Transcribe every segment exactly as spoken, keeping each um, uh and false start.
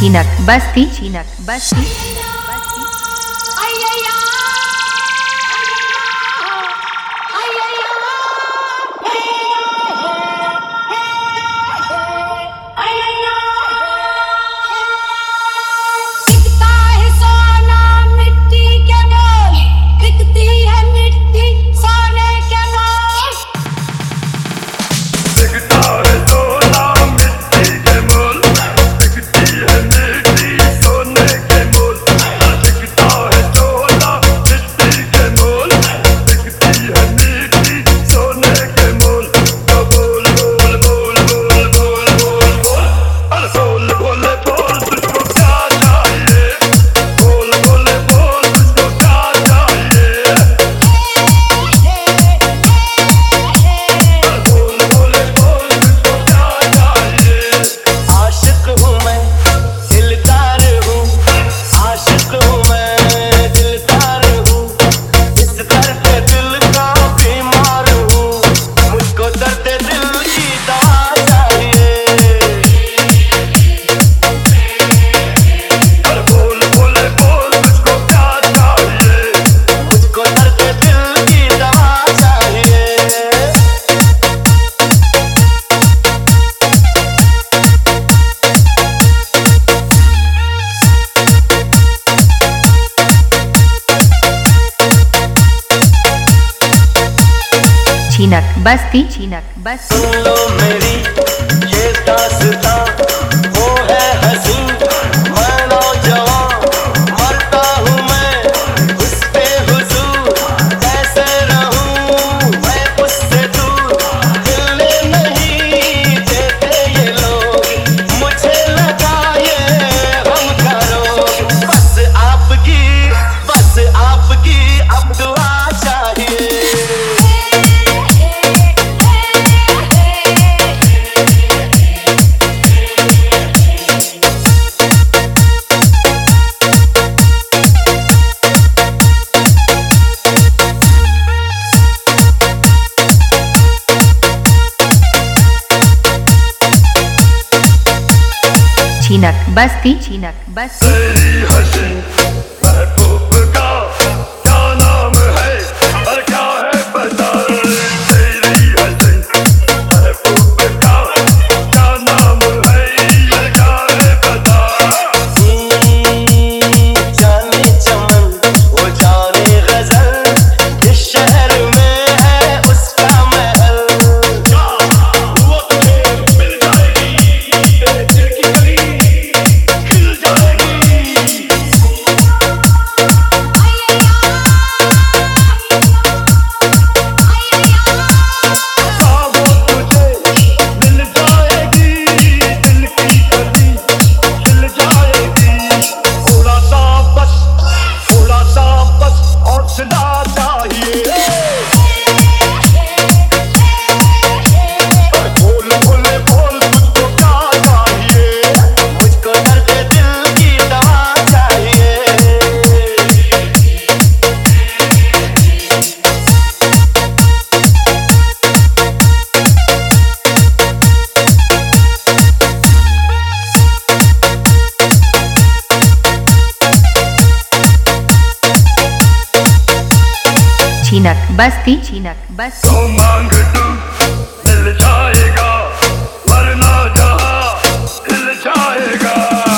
Chinak Basti, Chinak Basti. Chinak Basti, Chinak Basti. सुन लो मेरी ये दास्तां, वो है हंसी मैं नौजवान, मरता हूँ मैं उस पे हुजूर, कैसे रहूँ मैं उससे दूर, मिलने नहीं देते ये लोग, मुझे लगा ये हम का रोग, बस आपकी बस आपकी अब दुआ चाहिए। Chinak Basti, Chinak Basti. तेरी हंसी महबूब का क्या नाम है और क्या है पता, तेरी हंसी महबूब का क्या नाम है और क्या है पता। जाने चमन वो जाने गजल, इस शहर में है उसका महल, वो तुझे मिल जाएगी, तेरे दिल की गली खिल जाएगी। हाँ वो तुझे मिल जाएगी, दिल की गली खिल जाएगी। थोड़ा सा बस थोड़ा सा बस हौसला चाहिए। बोल बोल बोल तुझको क्या चाहिए, मुझको दर्द दिल की दवा चाहिए। Chinak Basti, Chinak Basti. तो मांग तू मिल जाएगा, वरना जहाँ हिल जाएगा।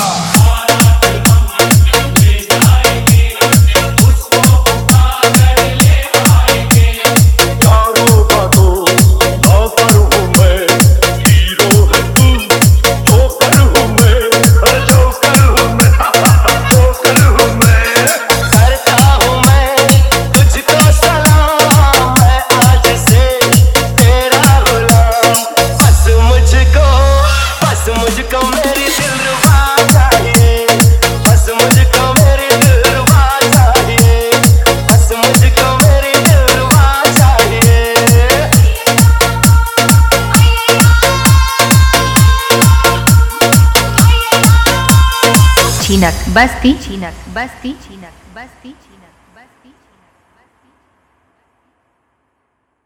यारों का तो नौकर हूँ मैं, हीरो है तू जोकर हूँ मैं, अरे जोकर हूँ मैं, जोकर हूँ मैं। करता हूँ मैं तुझको सलाम, मैं आज से तेरा गुलाम, बस मुझको बस मुझको मेरी दिलरुबा चाहिए, बस मुझको मेरी दिलरुबा चाहिए, बस मुझको मेरी दिलरुबा चाहिए। Chinak Basti, Chinak Basti, Chinak Basti, Chinak Basti.